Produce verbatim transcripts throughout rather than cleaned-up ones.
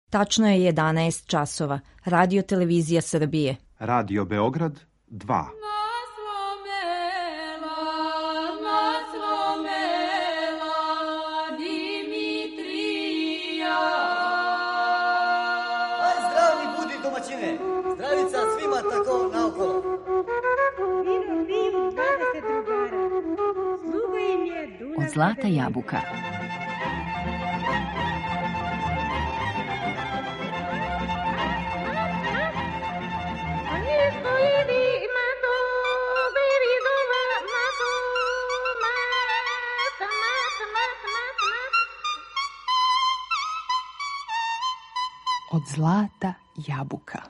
Tačno je jedanaest časova. Radio Televizija Srbije. Radio Beograd dva. Zdravica svima tako naokolo. Vino, vino, dvadeset drugara. Sluga im je Dunav. Od Zlata jabuka. Od Zlata jabuka.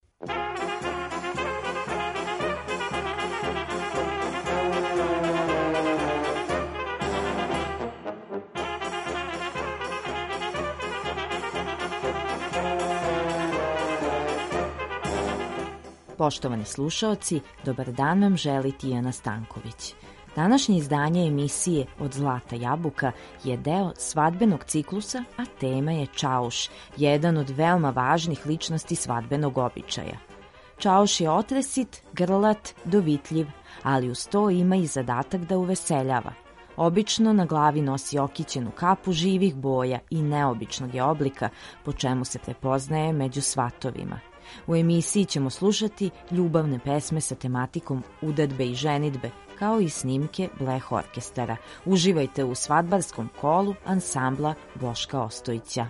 Poštovani slušaoci, dobar dan vam želi Tijana Stanković. Današnje izdanje emisije Od Zlata jabuka je deo svadbenog ciklusa, a tema je čauš, jedan od veoma važnih ličnosti svadbenog običaja. Čauš je otresit, grlat, dovitljiv, ali uz to ima i zadatak da uveseljava. Obično na glavi nosi okićenu kapu živih boja i neobičnog je oblika, po čemu se prepoznaje među svatovima. U emisiji ćemo slušati ljubavne pesme sa tematikom udadbe i ženidbe, kao i snimke Bleh orkestara. Uživajte u svadbarskom kolu ansambla Boška Ostojića.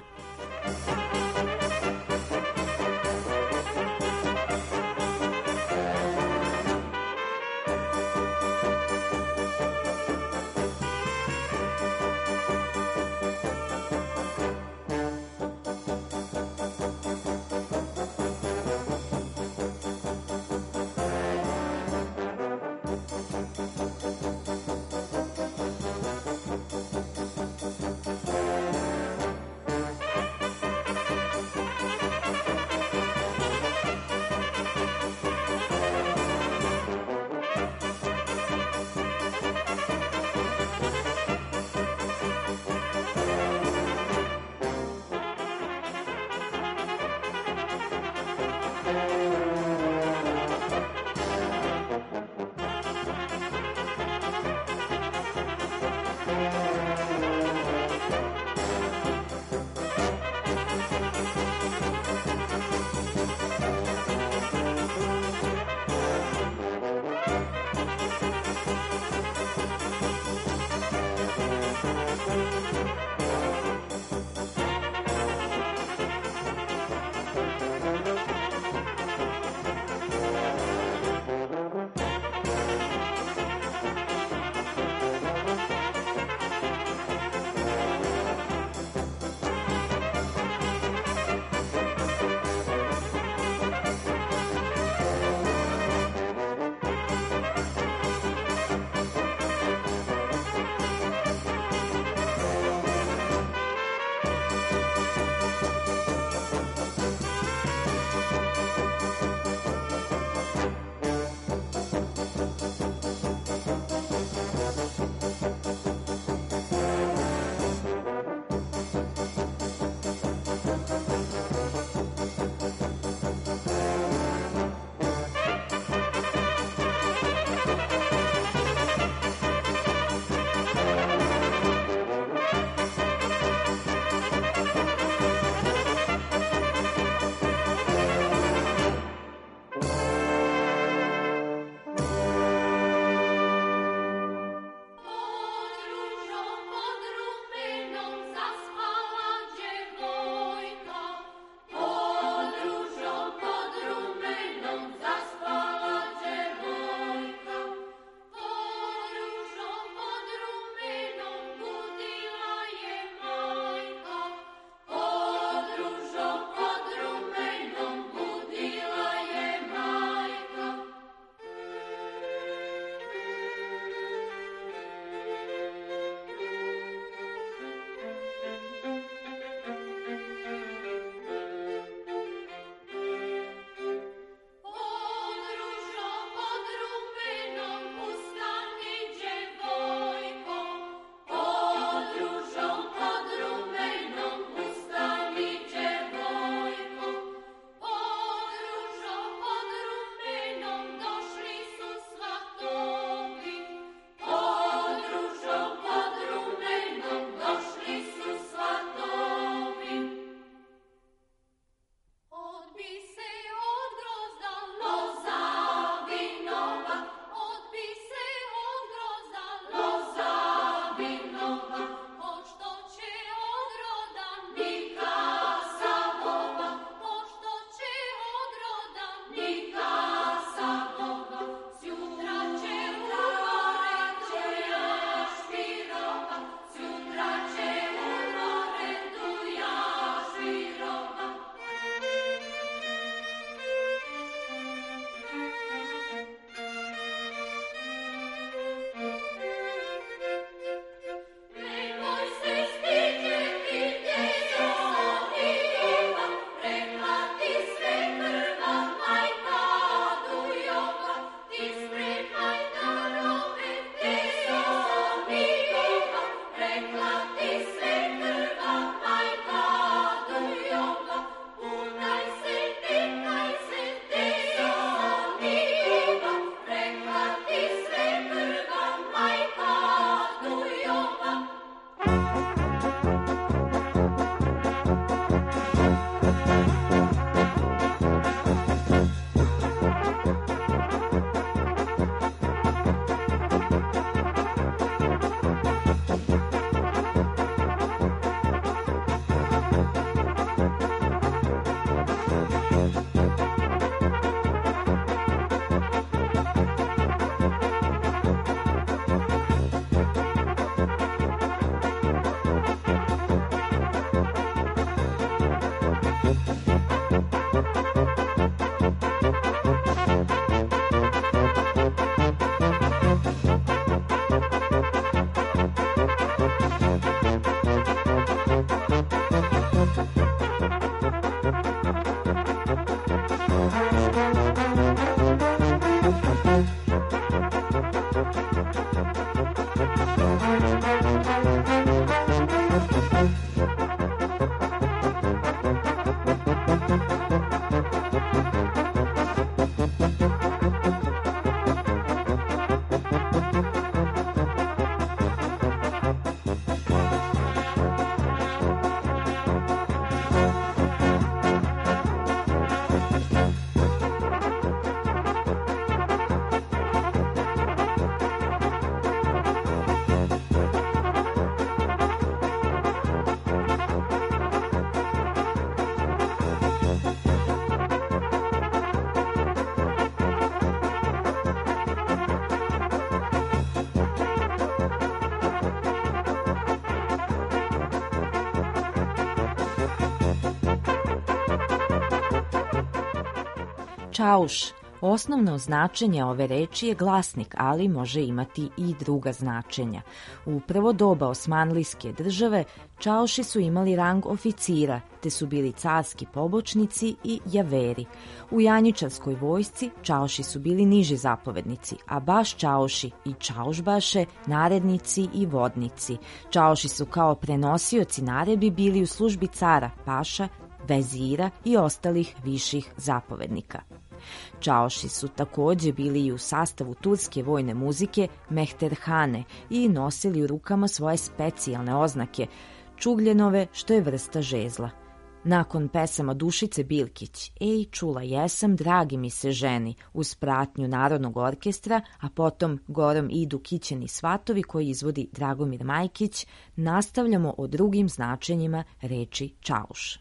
Čauš. Osnovno značenje ove reči je glasnik, ali može imati i druga značenja. U prvo doba Osmanlijske države čauši su imali rang oficira, te su bili carski pobočnici i javeri. U janjičarskoj vojsci čauši su bili niži zapovednici, a baš čauši i čaušbaše narednici i vodnici. Čauši su kao prenosioci naredbi bili u službi cara, paša, vezira i ostalih viših zapovednika. Čauši su također bili i u sastavu turske vojne muzike mehterhane i nosili u rukama svoje specijalne oznake, čugljenove, što je vrsta žezla. Nakon pesama Dušice Bilkić, Ej, čula jesam, dragi mi se ženi, uz pratnju Narodnog orkestra, a potom Gorom idu kićeni svatovi koji izvodi Dragomir Majkić, nastavljamo o drugim značenjima reči čauš.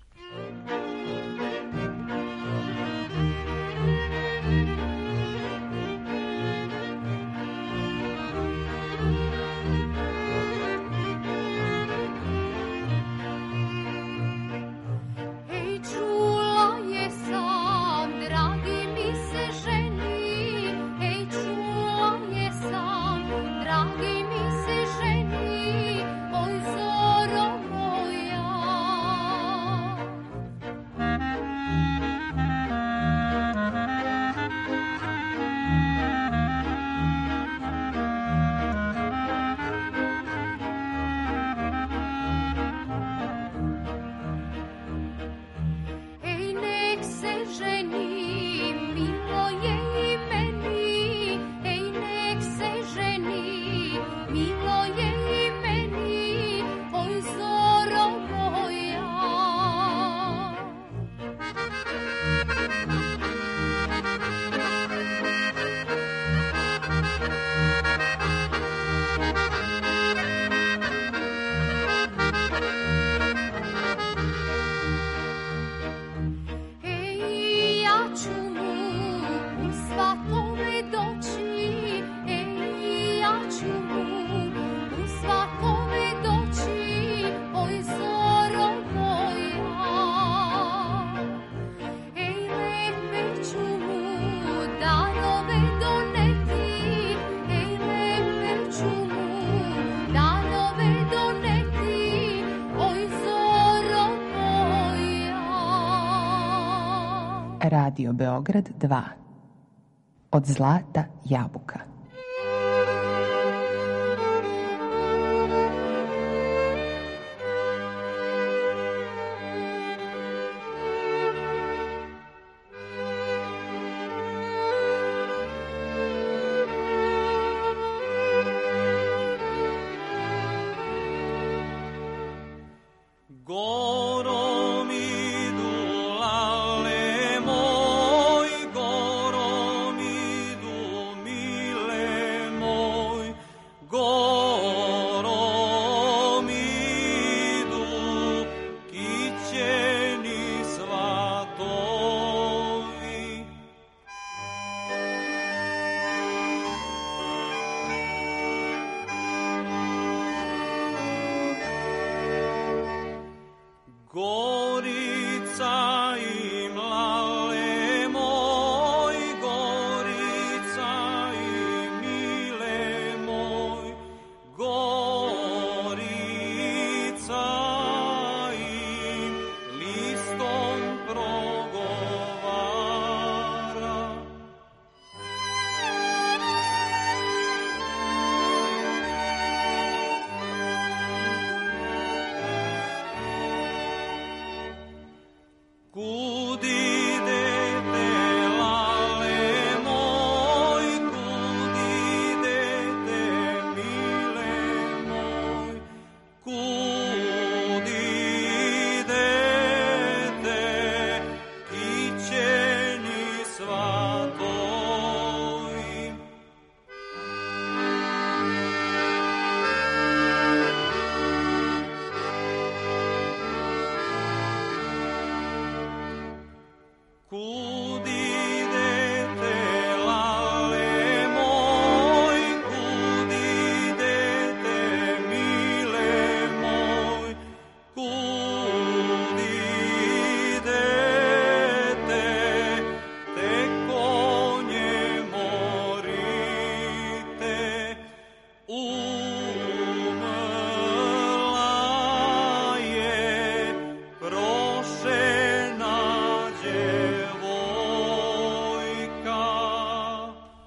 Radio Beograd dva. Od zlata jabuka.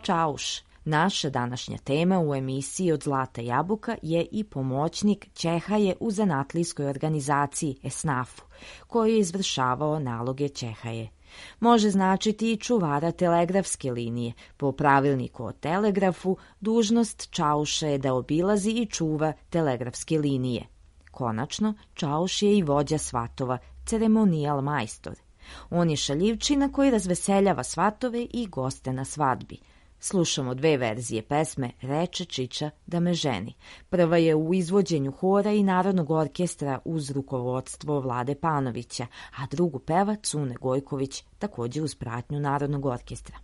Čauš. Naša današnja tema u emisiji Od zlata jabuka je i pomoćnik Ćehaje u zanatlijskoj organizaciji Esnafu, koji je izvršavao naloge Ćehaje. Može značiti i čuvara telegrafske linije. Po pravilniku o telegrafu, dužnost čauša je da obilazi i čuva telegrafske linije. Konačno, čauš je i vođa svatova, ceremonijal majstor. On je šaljivčina koji razveseljava svatove i goste na svadbi. Slušamo dve verzije pesme Reče Čiča da me ženi. Prva je u izvođenju hora i Narodnog orkestra uz rukovodstvo Vlade Panovića, a drugu peva Cune Gojković, također uz pratnju Narodnog orkestra.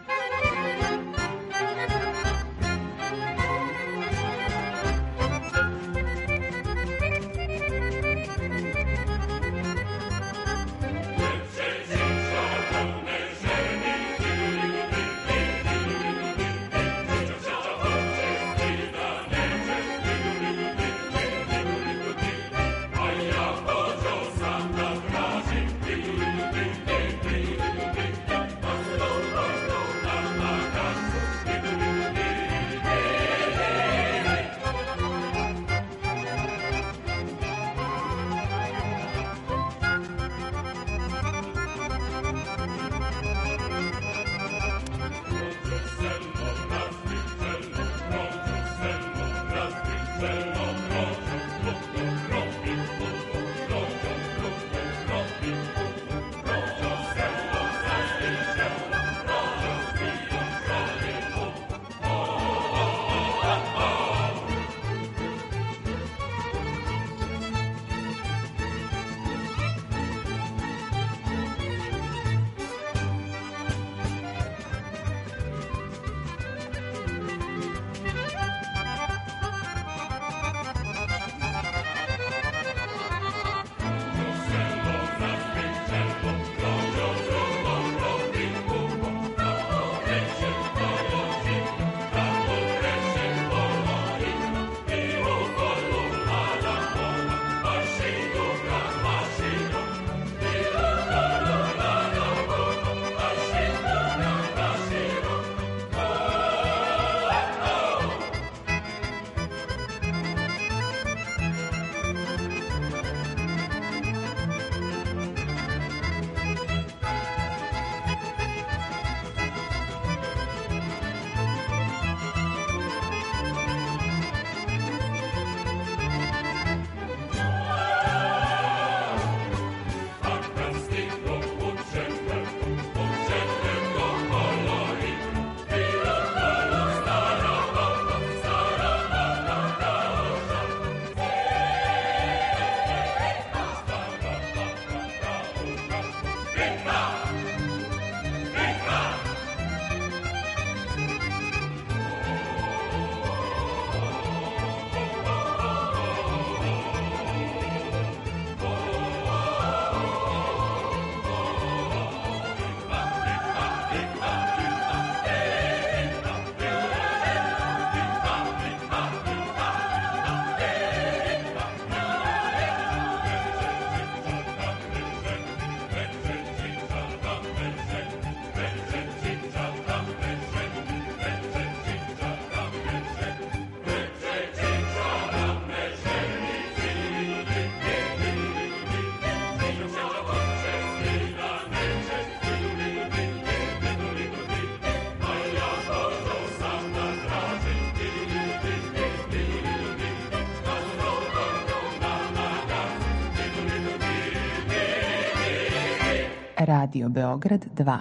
Radio Beograd dva.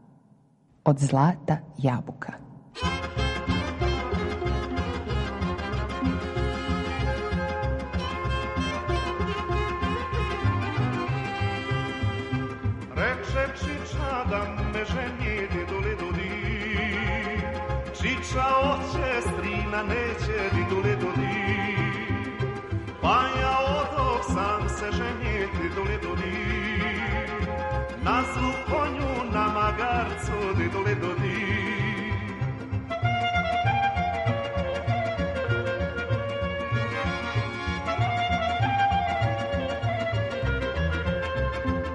Od zlata jabuka. Reče Čiča da me ženi didule dudi, Čiča oće strina neće didule dudi, pa ja odok sam se ženi didule dudi, na zlu konju na magarcu didule dudi.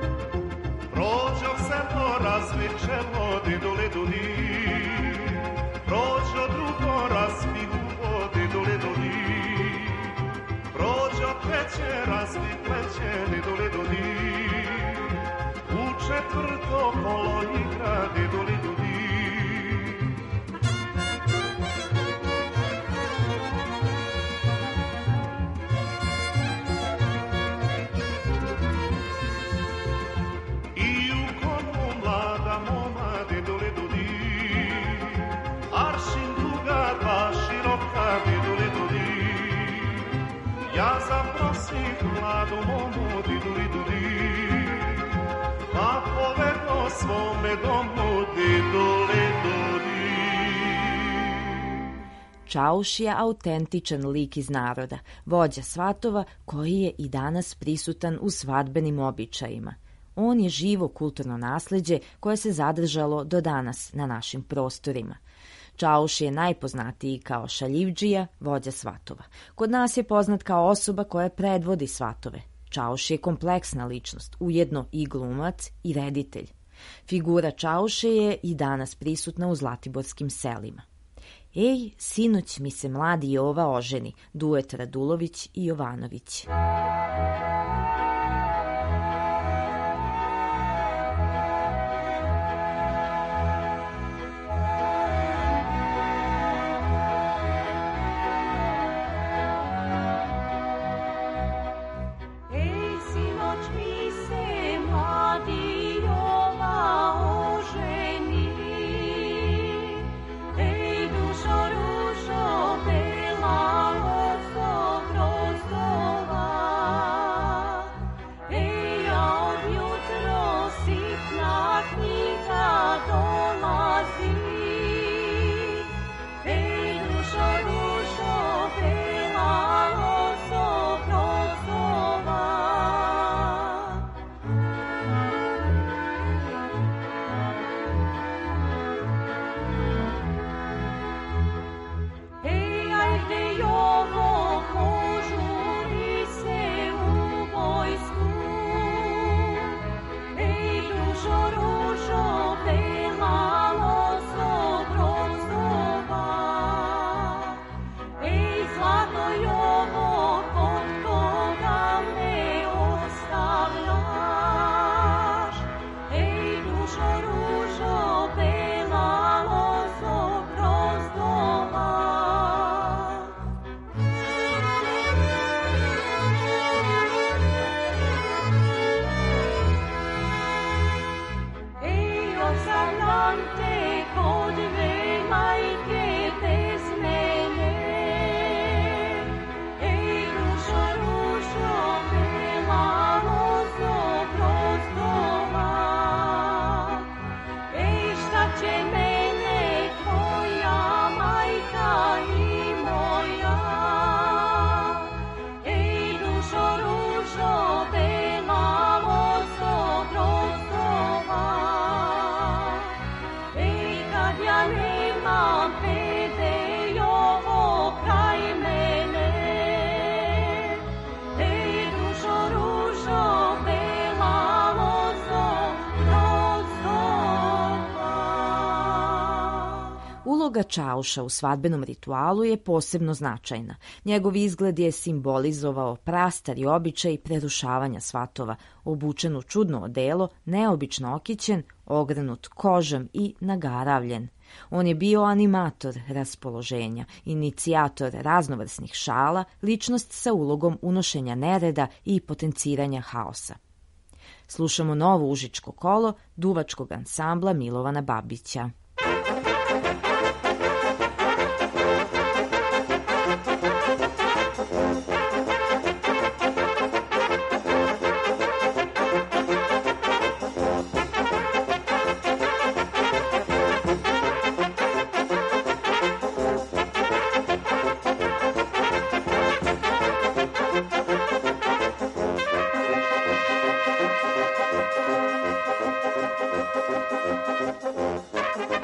Prođoh se po razvičevo didule dudi, četvrto kolo igra diduli dudi. I u konju mlada moma diduli dudi, aršin duga pa široka diduli dudi. Ja zaprosih mladu momu diduli dudi, pa povedno svome domu diduli dudi. Čauš je autentičan lik iz naroda, vođa svatova koji je i danas prisutan u svadbenim običajima. On je živo kulturno nasleđe koje se zadržalo do danas na našim prostorima. Čauš je najpoznatiji kao šaljivdžija, vođa svatova. Kod nas je poznat kao osoba koja predvodi svatove. Čauš je kompleksna ličnost, ujedno i glumac i reditelj. Figura Čauše je i danas prisutna u zlatiborskim selima. Ej, sinoć mi se mladi Jova oženi, duet Radulović i Jovanović. Uloga Čauša u svadbenom ritualu je posebno značajna. Njegov izgled je simbolizovao prastari običaj prerušavanja svatova, obučen u čudno odelo, neobično okićen, ogranut kožom i nagaravljen. On je bio animator raspoloženja, inicijator raznovrsnih šala, ličnost sa ulogom unošenja nereda i potenciranja haosa. Slušamo novo užičko kolo duvačkog ansambla Milovana Babića. Thank you.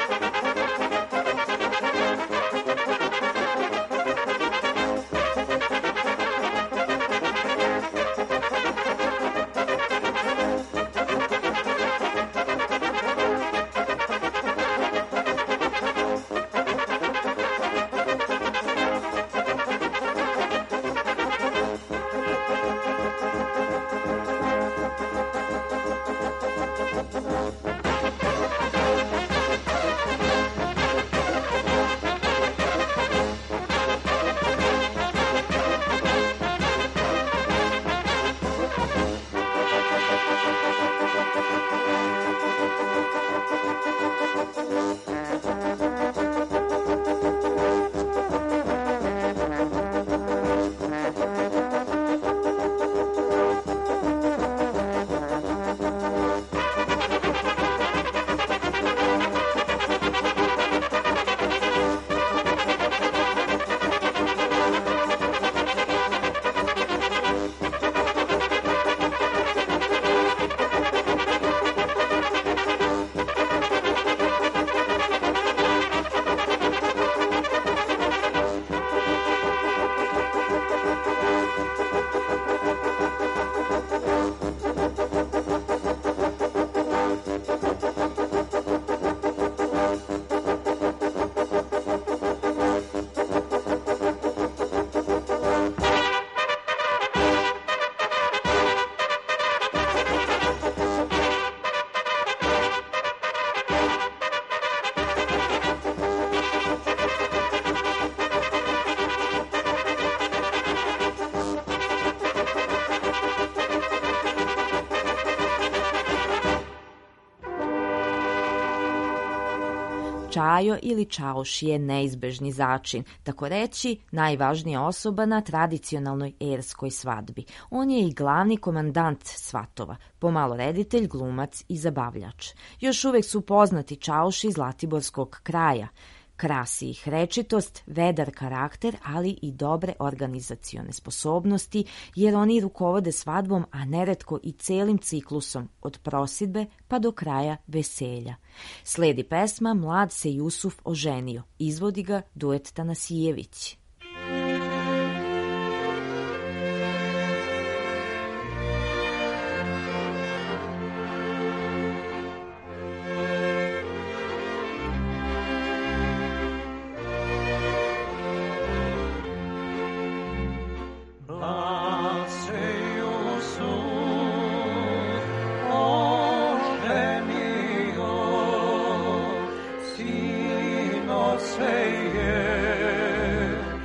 Čajo ili čauš je neizbežni začin, tako reći najvažnija osoba na tradicionalnoj erskoj svadbi. On je i glavni komandant svatova, pomalo reditelj, glumac i zabavljač. Još uvek su poznati čauši zlatiborskog kraja. Krasi ih rečitost, vedar karakter, ali i dobre organizacione sposobnosti, jer oni rukovode svadbom, a neretko i celim ciklusom, od prosidbe pa do kraja veselja. Sledi pesma Mlad se Jusuf oženio, izvodi ga duet Tanasijević. Say yeah.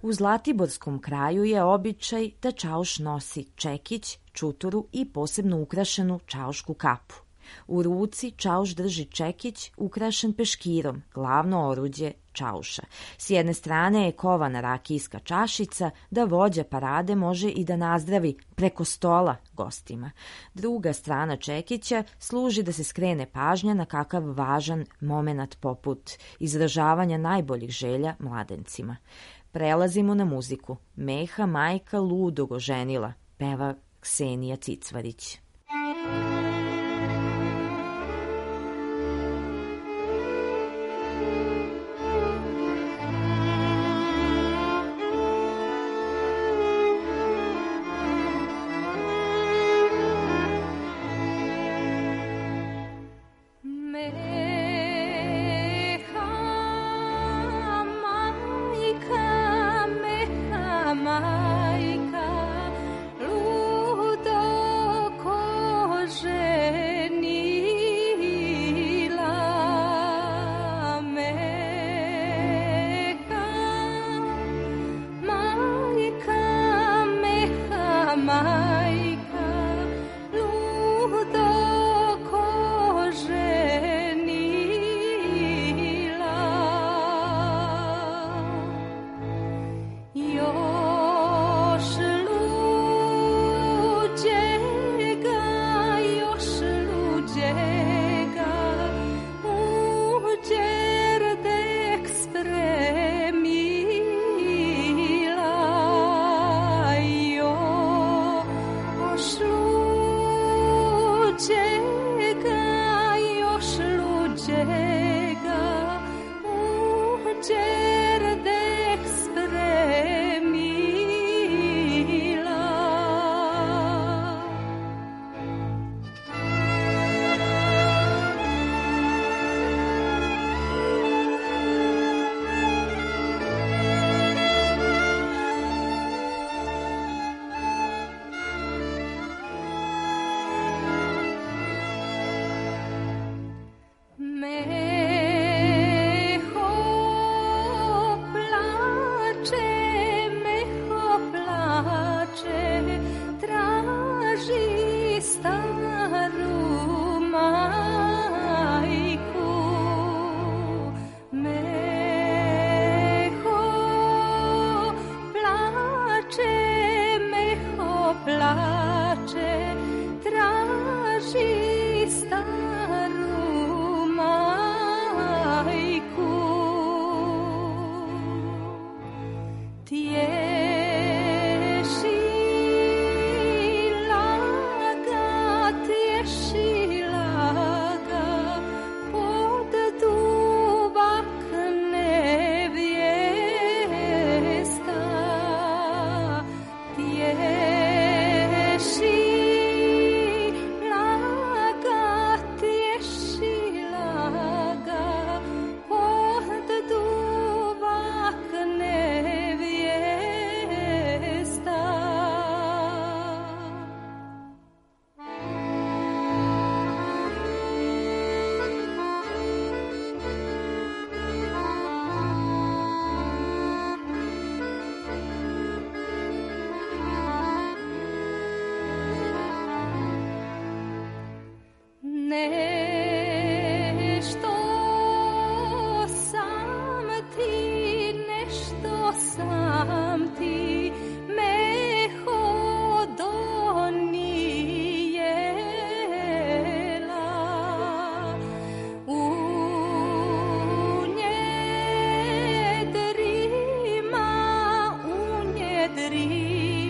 U zlatiborskom kraju je običaj da čauš nosi čekić, čuturu i posebno ukrašenu čaušku kapu. U ruci čauš drži čekić ukrašen peškirom, glavno oruđe čauša. S jedne strane je kovana rakijska čašica da vođa parade može i da nazdravi preko stola gostima. Druga strana čekića služi da se skrene pažnja na kakav važan momenat poput izražavanja najboljih želja mladencima. Prelazimo na muziku. Meha majka ludog oženila, peva Ksenija Cicvarić.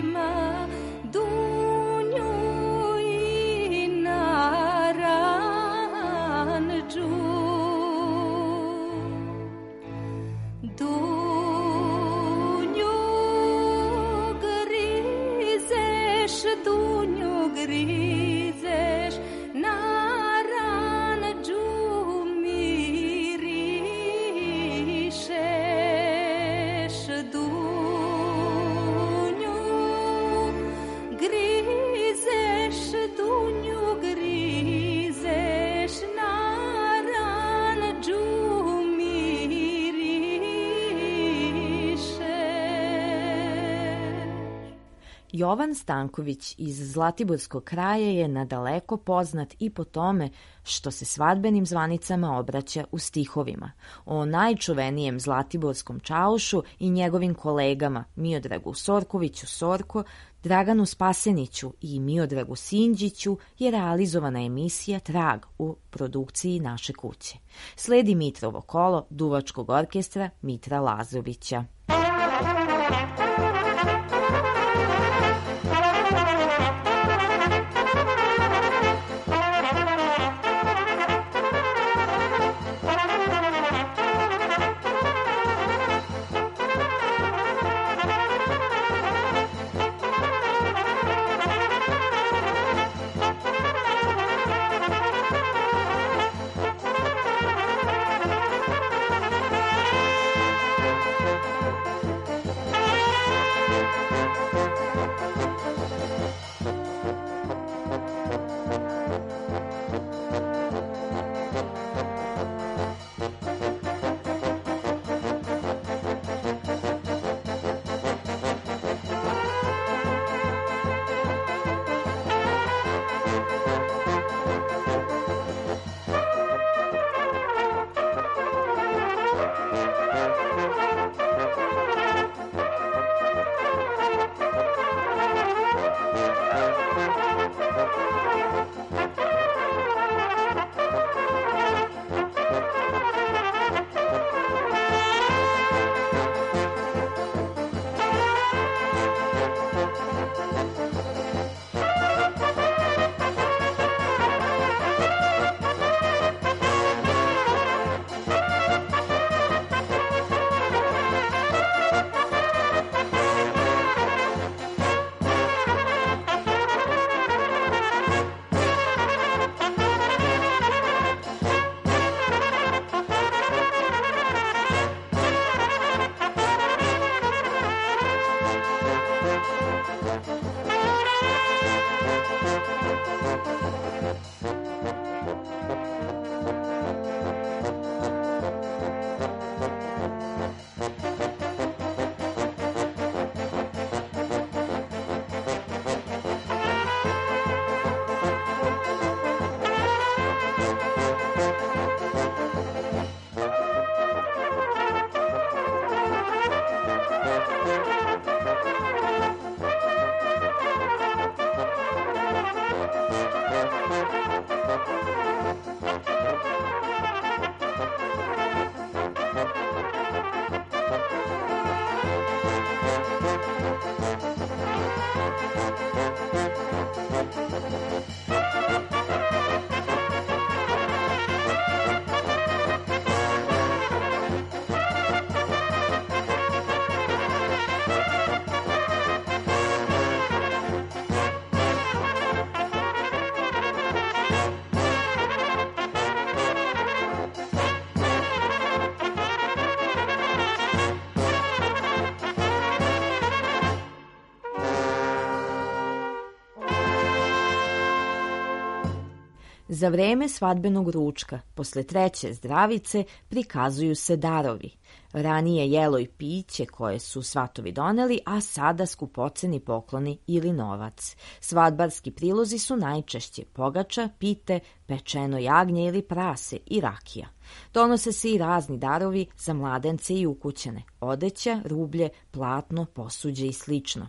Dunju i nara Jovan Stanković iz Zlatiborskog kraja je nadaleko poznat i po tome što se svadbenim zvanicama obraća u stihovima. O najčuvenijem zlatiborskom čaušu i njegovim kolegama Miodragu Sorkoviću Sorko, Draganu Spaseniću i Miodragu Sinđiću je realizovana emisija Trag u produkciji Naše kuće. Sledi Mitrovo kolo duvačkog orkestra Mitra Lazovića. Za vreme svadbenog ručka, posle treće zdravice, prikazuju se darovi. Ranije jelo i piće koje su svatovi doneli, a sada skupoceni pokloni ili novac. Svadbarski prilozi su najčešće pogača, pite, pečeno jagnje ili prase i rakija. Donose se i razni darovi za mladence i ukućane, odeća, rublje, platno, posuđe i slično.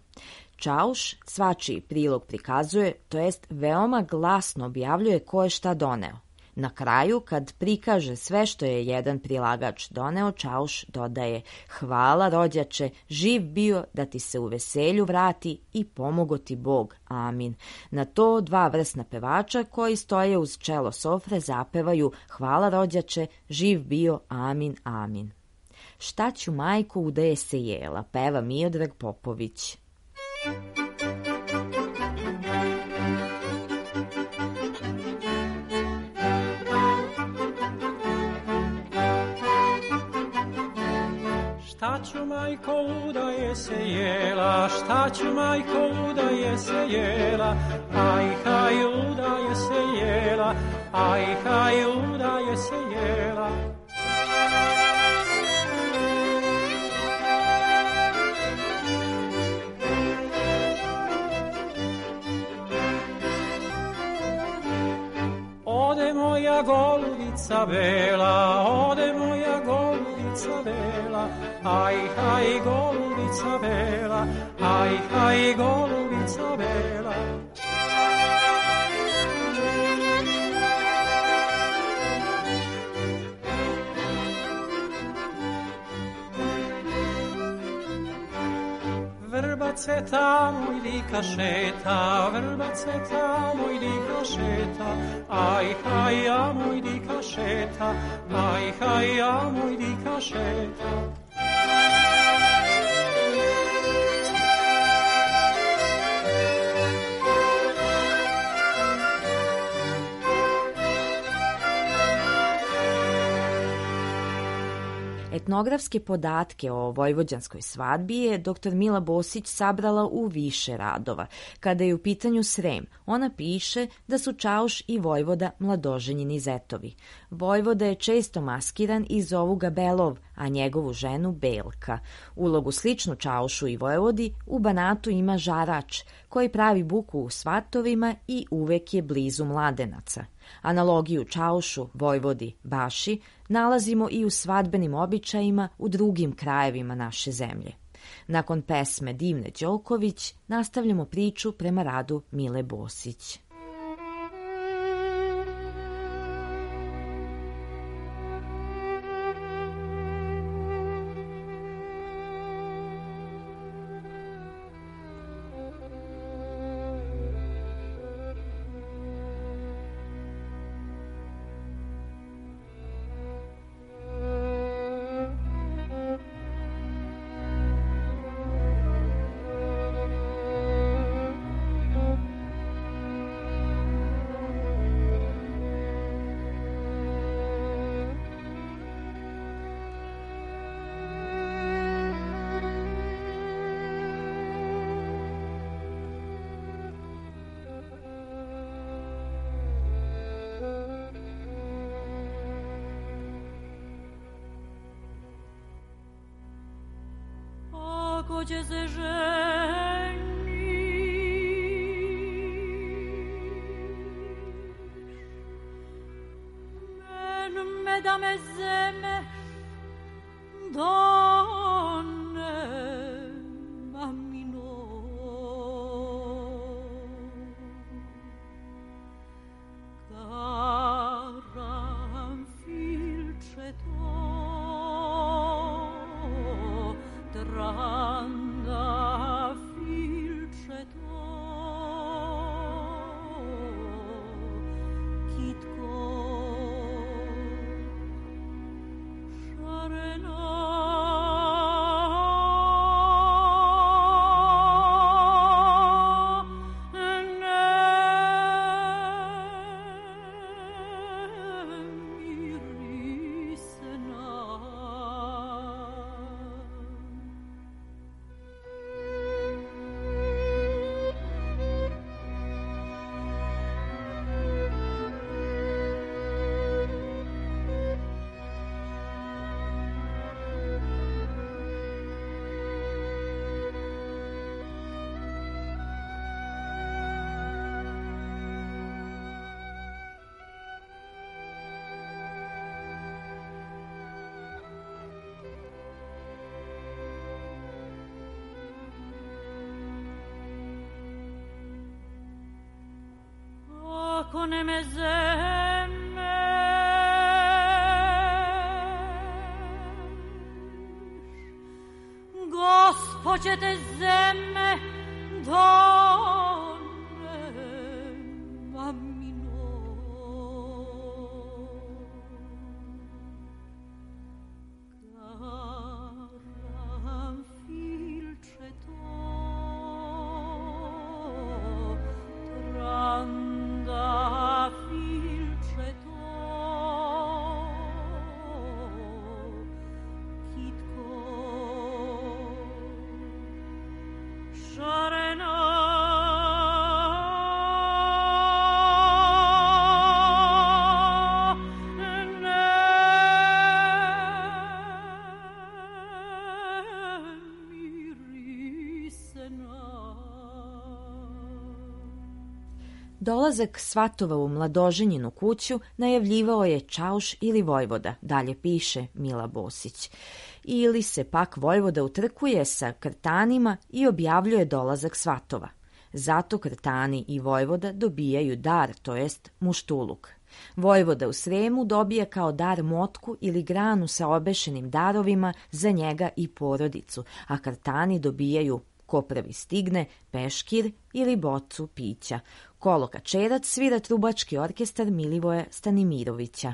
Čauš svačiji prilog prikazuje, to jest veoma glasno objavljuje ko je šta doneo. Na kraju, kad prikaže sve što je jedan prilagač doneo, čauš dodaje: hvala rođače, živ bio da ti se u veselju vrati i pomogo ti Bog, amin. Na to dva vrsna pevača koji stoje uz čelo sofre zapevaju: hvala rođače, živ bio, amin, amin. Šta ću majko udaje se jela, peva Miodrag Popović. Šta ću majko udaje se jela, šta ću majko udaje se jela, aj haj udaje se jela, aj haj udaje se jela. moja golubica bela, ode moja golubica bela, aj, aj, golubica bela, aj, aj, golubica bela. Vrba cveta, moj dika šeta, vrba cveta, moj dika šeta, aj, aj, ja, moj dika šeta, aj, aj, ja, moj dika šeta. Etnografske podatke o vojvođanskoj svadbi je doktor Mila Bosić sabrala u više radova. Kada je u pitanju Srem, ona piše da su Čauš i Vojvoda mladoženjeni zetovi. Vojvoda je često maskiran i zovu ga Belov, a njegovu ženu Belka. Ulogu sličnu Čaušu i Vojvodi u Banatu ima žarač, koji pravi buku u svatovima i uvek je blizu mladenaca. Analogiju Čaušu, Vojvodi, Baši nalazimo i u svadbenim običajima u drugim krajevima naše zemlje. Nakon pesme Divne Đoković nastavljamo priču prema radu Mile Bosić. Ako će se ženiš, men me da me zemeš donne, mamino. Karanfilče to Randa filče to, kitko šarena. Ako ne me zemeš, Gospod će te zeme donne, mamino. Karanfilče to, Randa filče to, kitko šarena. Dolazak svatova u mladoženjinu kuću najavljivao je čauš ili vojvoda, dalje piše Mila Bosić. Ili se pak vojvoda utrkuje sa krtanima i objavljuje dolazak svatova. Zato krtani i vojvoda dobijaju dar, to jest muštuluk. Vojvoda u Sremu dobije kao dar motku ili granu sa obešenim darovima za njega i porodicu, a krtani dobijaju, ko prvi stigne, peškir ili bocu pića. Kolo kačerac svira trubački orkestar Milivoja Stanimirovića.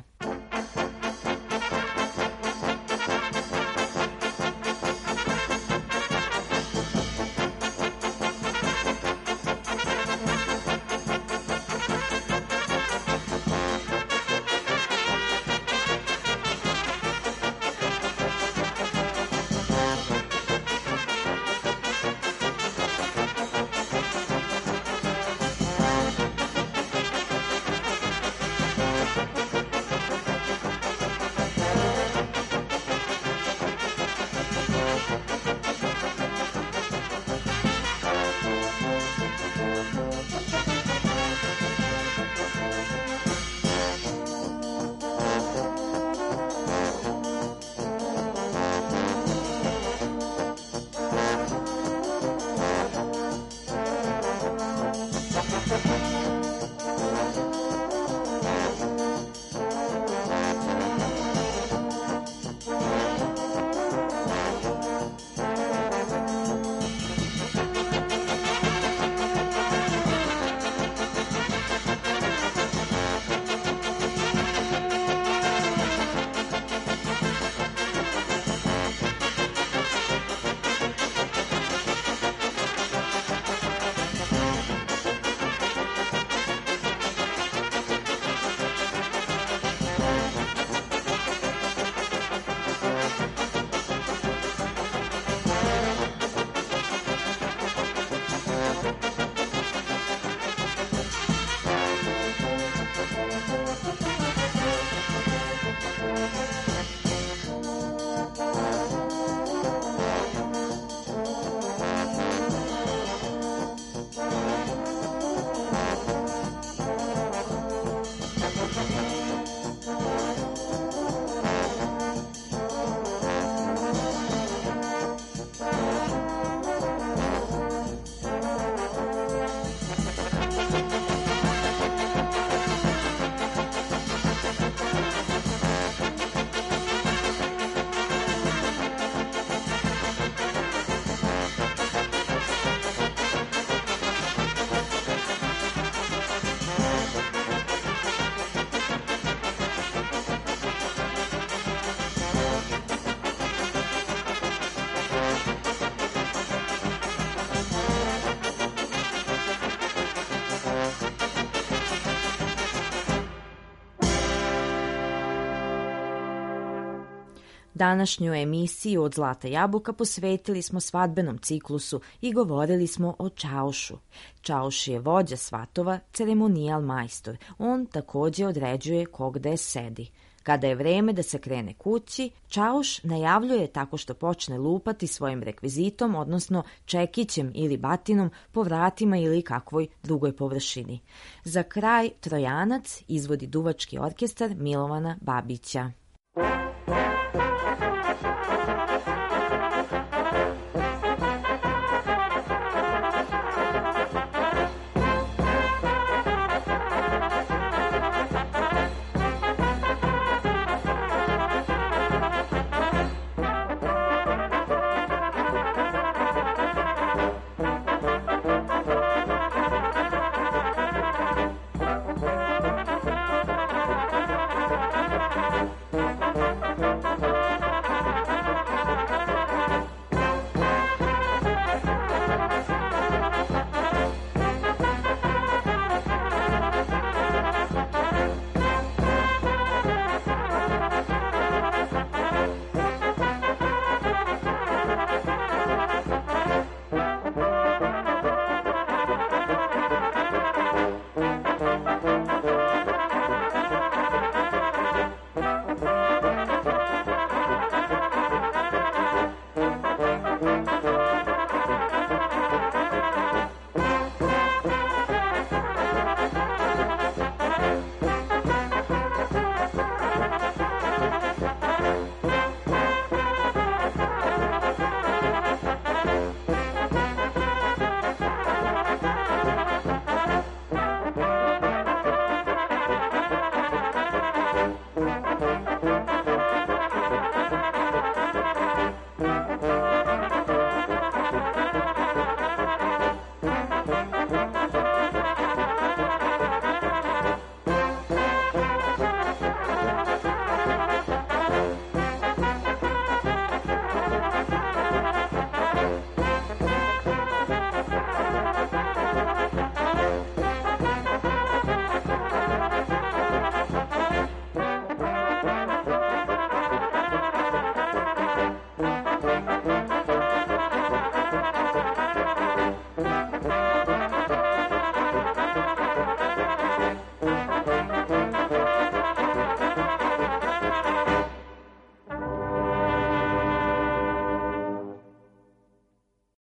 Današnju emisiju od Zlata jabuka posvetili smo svadbenom ciklusu i govorili smo o čaušu. Čauš je vođa svatova, ceremonijal majstor. On također određuje ko gde sedi. Kada je vreme da se krene kući, čauš najavljuje tako što počne lupati svojim rekvizitom, odnosno čekićem ili batinom po vratima ili kakvoj drugoj površini. Za kraj Trojanac izvodi duvački orkestar Milovana Babića.